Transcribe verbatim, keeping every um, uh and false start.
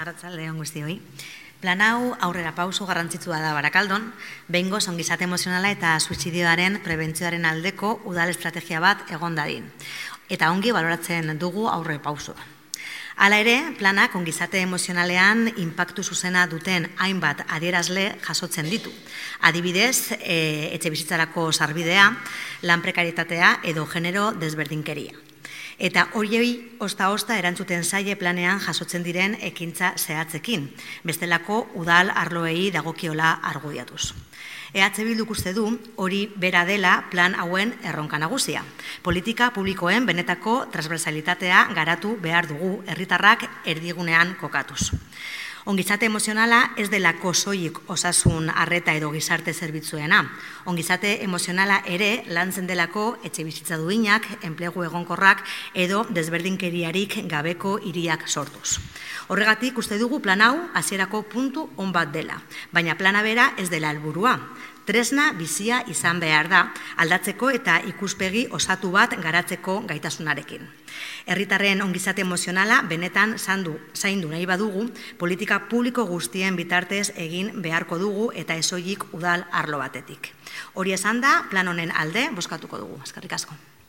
Arratsalde on guztioi. Plan hau aurrera pauso garrantzitsua da Barakaldon, behingoz ongizate emozionala eta suizidioaren prebentzioaren aldeko udal estrategia bat egon dadin. Eta ongi baloratzen dugu aurre pausua. Hala ere, planak ongizate emozionalean inpaktu zuzena duten hainbat adierazle jasotzen ditu. Adibidez, e, etxe bizitzarako sarbidea, lan prekarietatea edo genero desberdinkeria. Eta horiei osta-osta erantzuten zaie planean jasotzen diren ekintza zehatzekin, bestelako udal arloei dagokiola argudiatuz. E H Bilduk uste du hori bera dela plan hauen erronka nagusia. Politika publikoen benetako transversalitatea garatu behar dugu herritarrak erdigunean kokatuz. Ongizate emozionala ez delako soilik osasun arreta edo gizarte zerbitzuena. Ongizate emozionala ere lantzen delako etxe bizitza duinak, enplegu egonkorrak edo desberdinkeriarik gabeko hiriak sortuz. Horregatik uste dugu plan hau hasierako puntu on bat dela, baina plana bera ez dela helburua. Tresna bizia izan behar da, aldatzeko eta ikuspegi osatu bat garatzeko gaitasunarekin. Herritarren ongizate emozionala benetan zaindu, zaindu nahi badugu, politika publiko guztien bitartez egin beharko dugu eta ez soilik udal arlo batetik. Hori esan da, plan honen alde bozkatuko dugu. Eskerrik asko.